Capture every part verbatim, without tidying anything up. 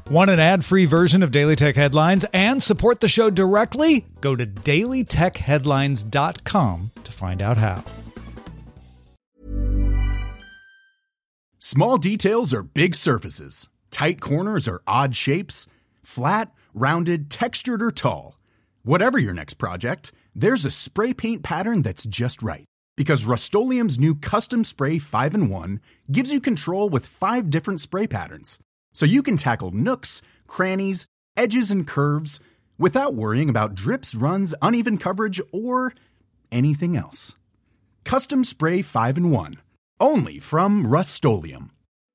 Want an ad-free version of Daily Tech Headlines and support the show directly? Go to daily tech headlines dot com to find out how. Small details are big surfaces. Tight corners are odd shapes. Flat, rounded, textured, or tall. Whatever your next project, there's a spray paint pattern that's just right. Because Rust-Oleum's new Custom Spray five in one gives you control with five different spray patterns. So you can tackle nooks, crannies, edges, and curves without worrying about drips, runs, uneven coverage, or anything else. Custom Spray five in one. Only from Rust-Oleum.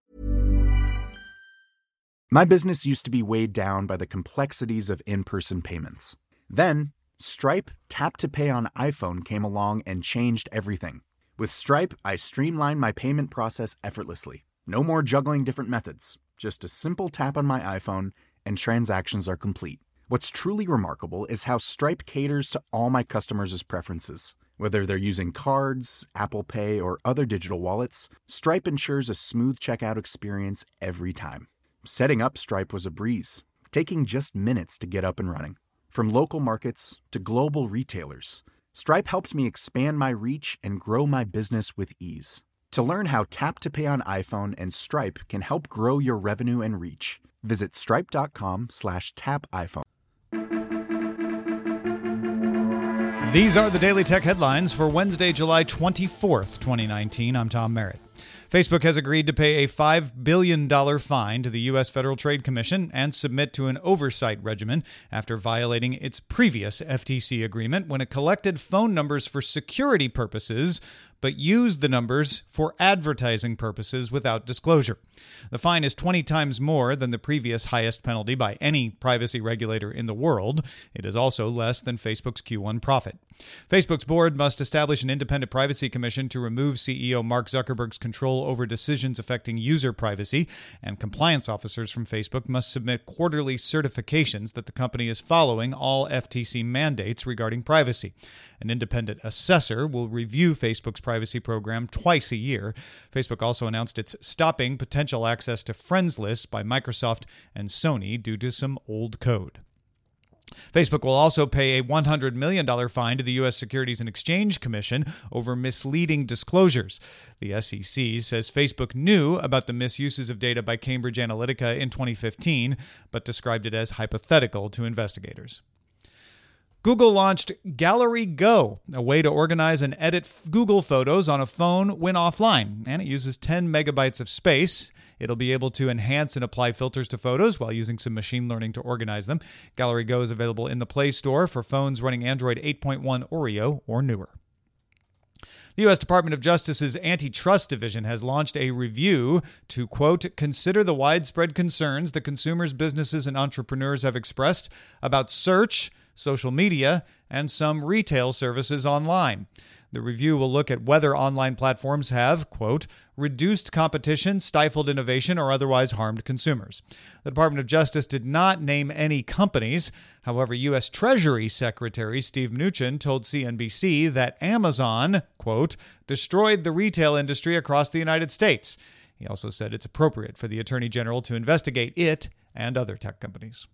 My business used to be weighed down by the complexities of in-person payments. Then, Stripe Tap to Pay on iPhone came along and changed everything. With Stripe, I streamlined my payment process effortlessly. No more juggling different methods. Just a simple tap on my iPhone and transactions are complete. What's truly remarkable is how Stripe caters to all my customers' preferences. Whether they're using cards, Apple Pay, or other digital wallets, Stripe ensures a smooth checkout experience every time. Setting up Stripe was a breeze, taking just minutes to get up and running. From local markets to global retailers, Stripe helped me expand my reach and grow my business with ease. To learn how Tap to Pay on iPhone and Stripe can help grow your revenue and reach, visit stripe.com slash tap iPhone. These are the Daily Tech Headlines for Wednesday, July twenty-fourth, twenty nineteen. I'm Tom Merritt. Facebook has agreed to pay a five billion dollars fine to the U S Federal Trade Commission and submit to an oversight regimen after violating its previous F T C agreement when it collected phone numbers for security purposes but used the numbers for advertising purposes without disclosure. The fine is twenty times more than the previous highest penalty by any privacy regulator in the world. It is also less than Facebook's Q one profit. Facebook's board must establish an independent privacy commission to remove C E O Mark Zuckerberg's control over decisions affecting user privacy, and compliance officers from Facebook must submit quarterly certifications that the company is following all F T C mandates regarding privacy. An independent assessor will review Facebook's privacy program twice a year. Facebook also announced it's stopping potential access to friends lists by Microsoft and Sony due to some old code. Facebook will also pay a one hundred million dollars fine to the U S Securities and Exchange Commission over misleading disclosures. The S E C says Facebook knew about the misuses of data by Cambridge Analytica in twenty fifteen, but described it as hypothetical to investigators. Google launched Gallery Go, a way to organize and edit Google photos on a phone when offline, and it uses ten megabytes of space. It'll be able to enhance and apply filters to photos while using some machine learning to organize them. Gallery Go is available in the Play Store for phones running Android eight point one Oreo or newer. The U S Department of Justice's Antitrust Division has launched a review to, quote, consider the widespread concerns that consumers, businesses, and entrepreneurs have expressed about search, social media, and some retail services online. The review will look at whether online platforms have, quote, reduced competition, stifled innovation, or otherwise harmed consumers. The Department of Justice did not name any companies. However, U S Treasury Secretary Steve Mnuchin told C N B C that Amazon, quote, destroyed the retail industry across the United States. He also said it's appropriate for the Attorney General to investigate it and other tech companies.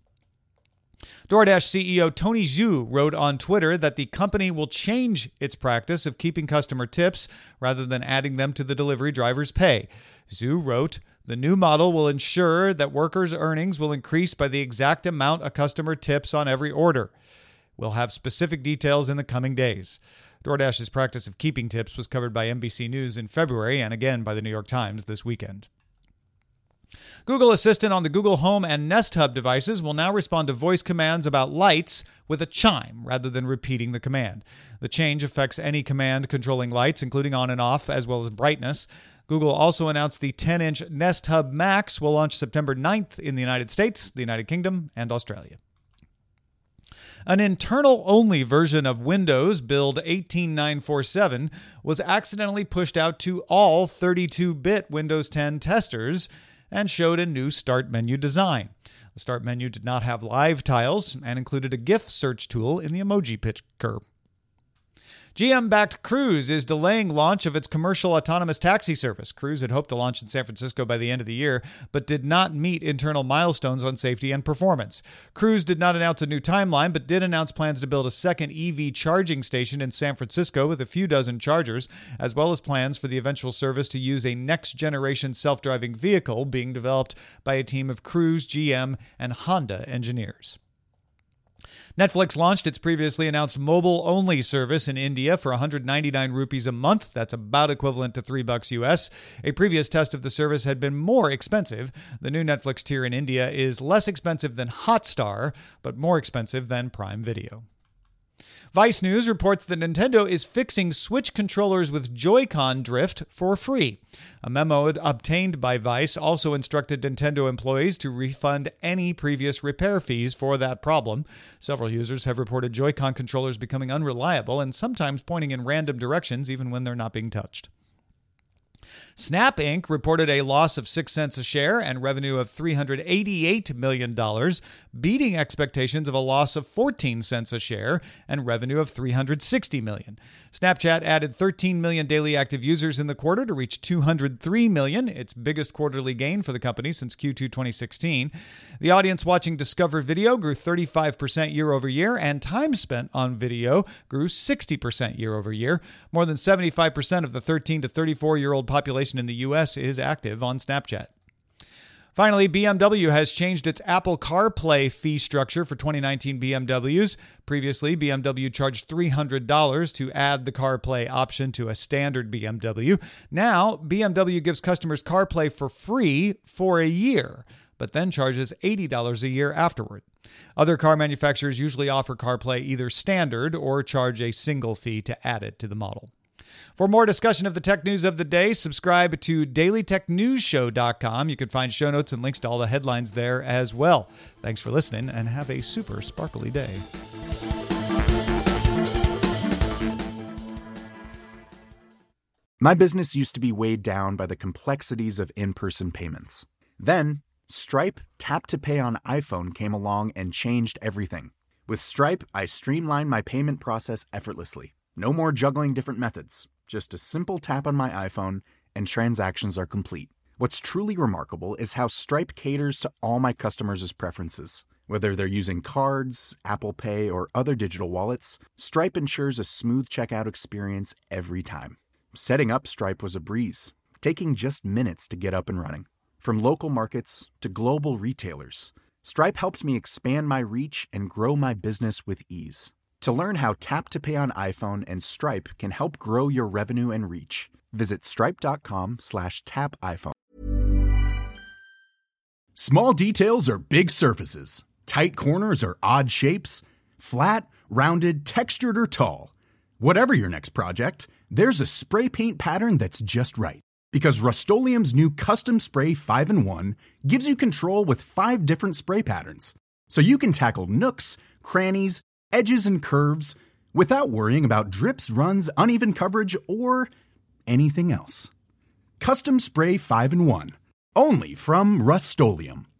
DoorDash C E O Tony Xu wrote on Twitter that the company will change its practice of keeping customer tips rather than adding them to the delivery driver's pay. Xu wrote, the new model will ensure that workers' earnings will increase by the exact amount a customer tips on every order. We'll have specific details in the coming days. DoorDash's practice of keeping tips was covered by N B C News in February and again by the New York Times this weekend. Google Assistant on the Google Home and Nest Hub devices will now respond to voice commands about lights with a chime rather than repeating the command. The change affects any command controlling lights, including on and off, as well as brightness. Google also announced the ten-inch Nest Hub Max will launch September ninth in the United States, the United Kingdom, and Australia. An internal-only version of Windows, build eighteen nine forty-seven, was accidentally pushed out to all thirty-two bit Windows ten testers and showed a new Start menu design. The Start menu did not have live tiles and included a GIF search tool in the emoji picker. G M-backed Cruise is delaying launch of its commercial autonomous taxi service. Cruise had hoped to launch in San Francisco by the end of the year, but did not meet internal milestones on safety and performance. Cruise did not announce a new timeline, but did announce plans to build a second E V charging station in San Francisco with a few dozen chargers, as well as plans for the eventual service to use a next-generation self-driving vehicle being developed by a team of Cruise, G M, and Honda engineers. Netflix launched its previously announced mobile-only service in India for one hundred ninety-nine rupees a month. That's about equivalent to three bucks U S. A previous test of the service had been more expensive. The new Netflix tier in India is less expensive than Hotstar, but more expensive than Prime Video. Vice News reports that Nintendo is fixing Switch controllers with Joy-Con drift for free. A memo obtained by Vice also instructed Nintendo employees to refund any previous repair fees for that problem. Several users have reported Joy-Con controllers becoming unreliable and sometimes pointing in random directions even when they're not being touched. Snap Incorporated reported a loss of six cents a share and revenue of three hundred eighty-eight million dollars, beating expectations of a loss of fourteen cents a share and revenue of three hundred sixty million dollars. Snapchat added thirteen million daily active users in the quarter to reach two hundred three million, its biggest quarterly gain for the company since Q two twenty sixteen. The audience watching Discover Video grew thirty-five percent year over year, and time spent on video grew sixty percent year over year. More than seventy-five percent of the thirteen to thirty-four-year-old population in the U S is active on Snapchat. Finally, B M W has changed its Apple CarPlay fee structure for twenty nineteen B M Ws. Previously, B M W charged three hundred dollars to add the CarPlay option to a standard B M W. Now, B M W gives customers CarPlay for free for a year, but then charges eighty dollars a year afterward. Other car manufacturers usually offer CarPlay either standard or charge a single fee to add it to the model. For more discussion of the tech news of the day, subscribe to daily tech news show dot com. You can find show notes and links to all the headlines there as well. Thanks for listening and have a super sparkly day. My business used to be weighed down by the complexities of in-person payments. Then, Stripe Tap to Pay on iPhone came along and changed everything. With Stripe, I streamlined my payment process effortlessly. No more juggling different methods. Just a simple tap on my iPhone and transactions are complete. What's truly remarkable is how Stripe caters to all my customers' preferences. Whether they're using cards, Apple Pay, or other digital wallets, Stripe ensures a smooth checkout experience every time. Setting up Stripe was a breeze, taking just minutes to get up and running. From local markets to global retailers, Stripe helped me expand my reach and grow my business with ease. To learn how Tap to Pay on iPhone and Stripe can help grow your revenue and reach, visit stripe.com slash tap iPhone. Small details are big surfaces. Tight corners are odd shapes. Flat, rounded, textured, or tall. Whatever your next project, there's a spray paint pattern that's just right. Because Rust-Oleum's new Custom Spray five in one gives you control with five different spray patterns. So you can tackle nooks, crannies, edges, and curves without worrying about drips, runs, uneven coverage, or anything else. Custom Spray five in one. Only from Rust-Oleum.